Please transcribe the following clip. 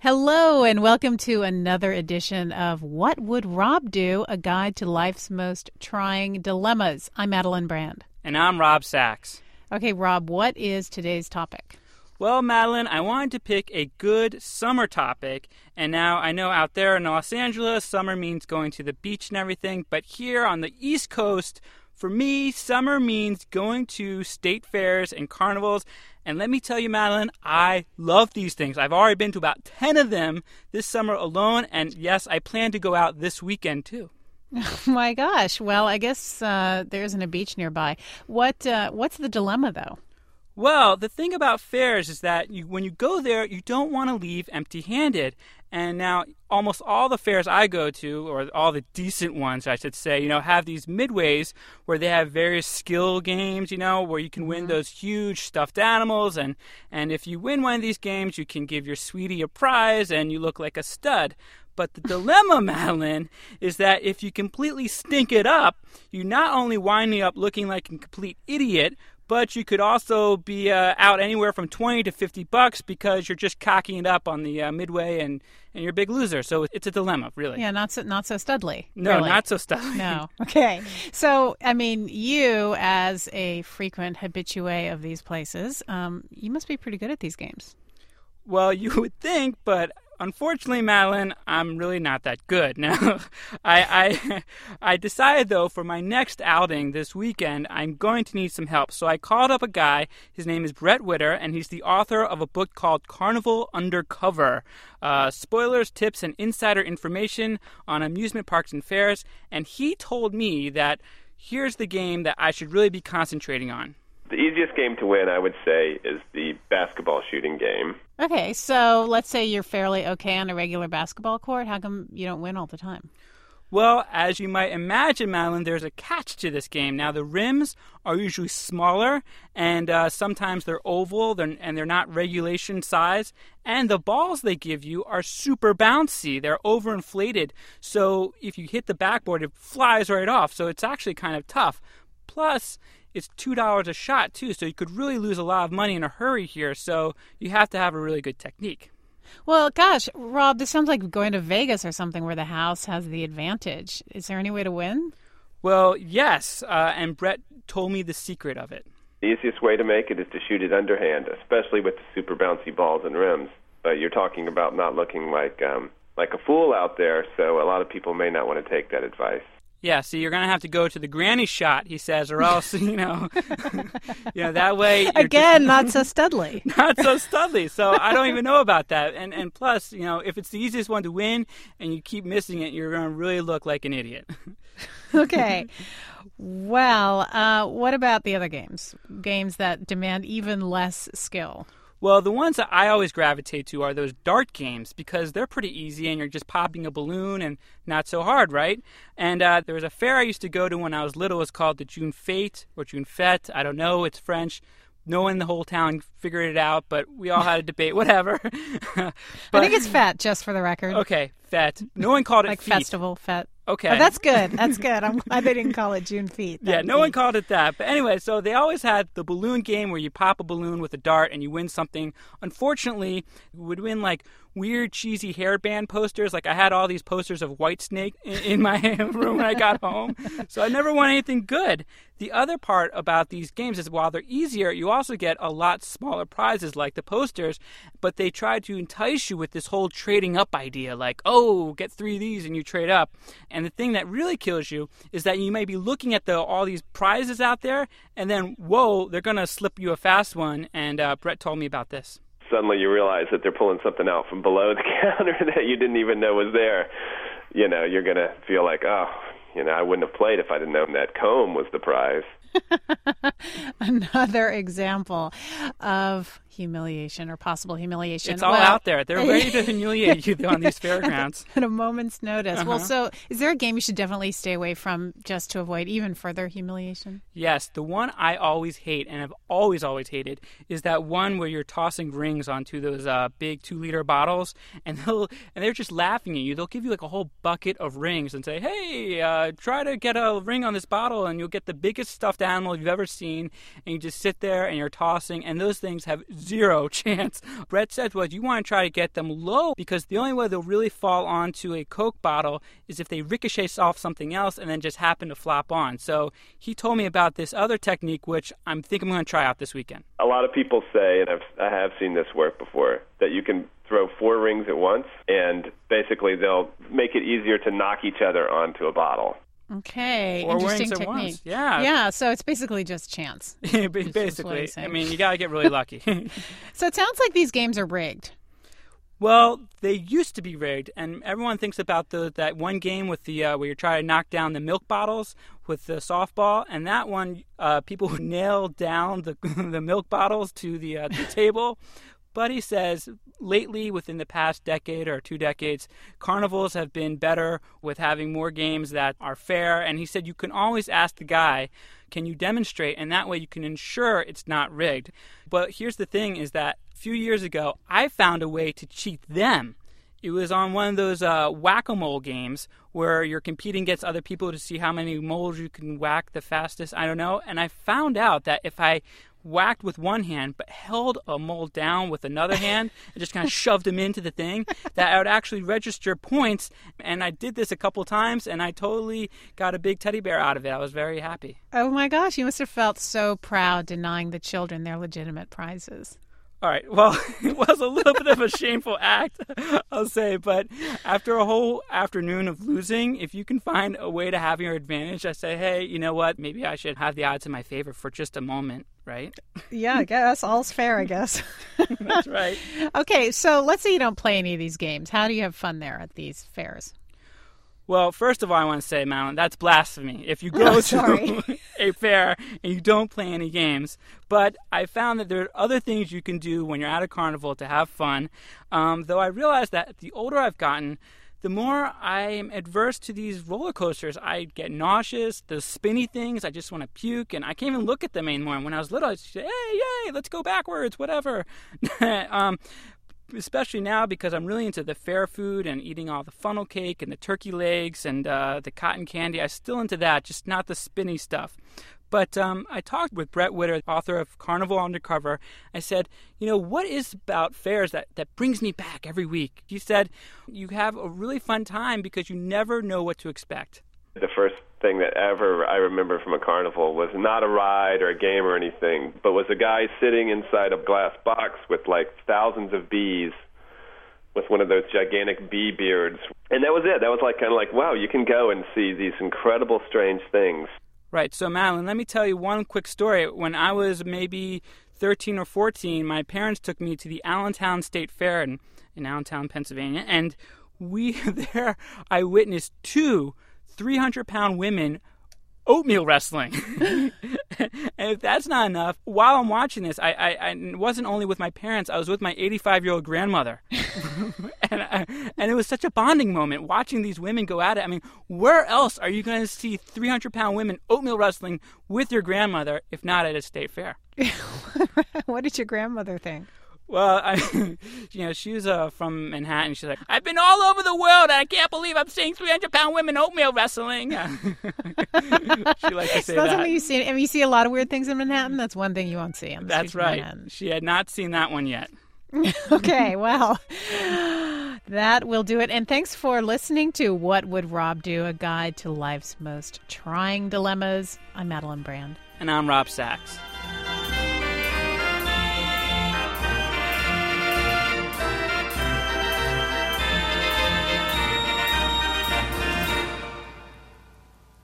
Hello, and welcome to another edition of What Would Rob Do? A guide to life's most trying dilemmas. I'm Madeline Brand. And I'm Rob Sachs. Okay, Rob, what is today's topic? Well, Madeline, I wanted to pick a good summer topic. And now I know out there in Los Angeles, summer means going to the beach and everything. But here on the East Coast, for me, summer means going to state fairs and carnivals. And let me tell you, Madeline, I love these things. I've already been to about 10 of them this summer alone. And yes, I plan to go out this weekend, too. Oh, my gosh. Well, I guess there isn't a beach nearby. What's the dilemma, though? Well, the thing about fairs is that when you go there, you don't want to leave empty-handed. And now almost all the fairs I go to, or all the decent ones, I should say, have these midways where they have various skill games, where you can win those huge stuffed animals. And if you win one of these games, you can give your sweetie a prize and you look like a stud. But the dilemma, Madeline, is that if you completely stink it up, you not only wind up looking like a complete idiot, but you could also be out anywhere from $20 to $50 because you're just cocking it up on the midway and you're a big loser. So it's a dilemma, really. Yeah, not so studly. No, really. Not so studly. No. Okay. So, you as a frequent habitué of these places, you must be pretty good at these games. Well, you would think, but unfortunately, Madeline, I'm really not that good. Now, I decided, though, for my next outing this weekend, I'm going to need some help. So I called up a guy. His name is Brett Witter, and he's the author of a book called Carnival Undercover. Spoilers, tips, and insider information on amusement parks and fairs. And he told me that here's the game that I should really be concentrating on. The easiest game to win, I would say, is the basketball shooting game. Okay, so let's say you're fairly okay on a regular basketball court. How come you don't win all the time? Well, as you might imagine, Madeline, there's a catch to this game. Now, the rims are usually smaller, and sometimes they're oval, and they're not regulation size. And the balls they give you are super bouncy. They're overinflated, so if you hit the backboard, it flies right off. So it's actually kind of tough. Plus, it's $2 a shot, too, so you could really lose a lot of money in a hurry here. So you have to have a really good technique. Well, gosh, Rob, this sounds like going to Vegas or something where the house has the advantage. Is there any way to win? Well, yes, and Brett told me the secret of it. The easiest way to make it is to shoot it underhand, especially with the super bouncy balls and rims. But you're talking about not looking like a fool out there, so a lot of people may not want to take that advice. Yeah, so you're going to have to go to the granny shot, he says, or else, that way... Again, not so studly. Not so studly. So I don't even know about that. And plus, if it's the easiest one to win and you keep missing it, you're going to really look like an idiot. Okay. Well, what about the other games? Games that demand even less skill? Well, the ones that I always gravitate to are those dart games because they're pretty easy and you're just popping a balloon and not so hard, right? And there was a fair I used to go to when I was little. It's called the June Fete or June Fete. I don't know. It's French. No one in the whole town figured it out, but we all had a debate, whatever. I think it's fete, just for the record. Okay, fete. No one called it like feet. Festival, fete. Okay. Oh, that's good. That's good. I'm glad they didn't call it June Feet. Yeah, no one called it that. But anyway, so they always had the balloon game where you pop a balloon with a dart and you win something. Unfortunately, you would win like weird, cheesy hairband posters. Like I had all these posters of Whitesnake in my room when I got home. So I never won anything good. The other part about these games is while they're easier, you also get a lot smaller prizes like the posters, but they try to entice you with this whole trading up idea. Like, oh, get 3 of these and you trade up. And the thing that really kills you is that you may be looking at all these prizes out there, and then, whoa, they're going to slip you a fast one. And Brett told me about this. Suddenly you realize that they're pulling something out from below the counter that you didn't even know was there. You're going to feel like, I wouldn't have played if I'd have known that comb was the prize. Another example of humiliation or possible humiliation. It's all out there. They're ready to humiliate you on these fairgrounds. At a moment's notice. Well, so is there a game you should definitely stay away from just to avoid even further humiliation? Yes. The one I always hate and have always hated is that one where you're tossing rings onto those big 2-liter bottles and they're just laughing at you. They'll give you like a whole bucket of rings and say, hey, try to get a ring on this bottle and you'll get the biggest stuffed animal you've ever seen. And you just sit there and you're tossing, and those things have zero chance. Brett said was you want to try to get them low because the only way they'll really fall onto a Coke bottle is if they ricochet off something else and then just happen to flop on. So he told me about this other technique, which I'm going to try out this weekend. A lot of people say, and I have seen this work before, that you can throw 4 rings at once, and basically they'll make it easier to knock each other onto a bottle. Okay, 4 interesting rings at technique. once. Yeah. Yeah, so it's basically just chance. Basically. I mean, you got to get really lucky. So it sounds like these games are rigged. Well, they used to be rigged, and everyone thinks about that one game with the where you're trying to knock down the milk bottles with the softball, and that one, people would nail down the milk bottles to the table. But he says lately, within the past decade or 2 decades, carnivals have been better with having more games that are fair. And he said you can always ask the guy, can you demonstrate? And that way you can ensure it's not rigged. But here's the thing is that a few years ago, I found a way to cheat them. It was on one of those whack-a-mole games where you're competing against other people to see how many moles you can whack the fastest. I don't know. And I found out that if I whacked with one hand but held a mole down with another hand and just kind of shoved him into the thing, that I would actually register points. And I did this a couple times, and I totally got a big teddy bear out of it. I was very happy. Oh, my gosh. You must have felt so proud denying the children their legitimate prizes. All right. Well, it was a little bit of a shameful act, I'll say. But after a whole afternoon of losing, if you can find a way to have your advantage, I say, hey, you know what? Maybe I should have the odds in my favor for just a moment, right? Yeah, I guess. All's fair, I guess. That's right. Okay, so let's say you don't play any of these games. How do you have fun there at these fairs? Well, first of all, I want to say, Madeline, that's blasphemy. If you go to a fair and you don't play any games. But I found that there are other things you can do when you're at a carnival to have fun. Though I realized that the older I've gotten, the more I'm adverse to these roller coasters. I get nauseous, those spinny things, I just want to puke, and I can't even look at them anymore. And when I was little, I'd say, hey, yay, let's go backwards, whatever. Especially now because I'm really into the fair food and eating all the funnel cake and the turkey legs and the cotton candy. I'm still into that, just not the spinny stuff. But I talked with Brett Witter, author of Carnival Undercover. I said, what is about fairs that brings me back every week? He said, you have a really fun time because you never know what to expect. The first thing that ever I remember from a carnival was not a ride or a game or anything, but was a guy sitting inside a glass box with like thousands of bees with one of those gigantic bee beards. And that was it. That was kind of like, wow, you can go and see these incredible, strange things. Right. So, Madeline, let me tell you one quick story. When I was maybe 13 or 14, my parents took me to the Allentown State Fair in Allentown, Pennsylvania, and I witnessed 2 300-pound women oatmeal wrestling. And if that's not enough, while I'm watching this, I wasn't only with my parents, I was with my 85-year-old grandmother. And it was such a bonding moment watching these women go at it. I mean, where else are you going to see 300-pound women oatmeal wrestling with your grandmother if not at a state fair? What did your grandmother think? Well, she was from Manhattan. She's like, I've been all over the world, and I can't believe I'm seeing 300-pound women oatmeal wrestling. She liked to say that. Something you see. I mean, you see a lot of weird things in Manhattan. That's one thing you won't see on the That's streets of right. Manhattan. She had not seen that one yet. Okay, well, that will do it. And thanks for listening to What Would Rob Do? A Guide to Life's Most Trying Dilemmas. I'm Madeline Brand. And I'm Rob Sachs.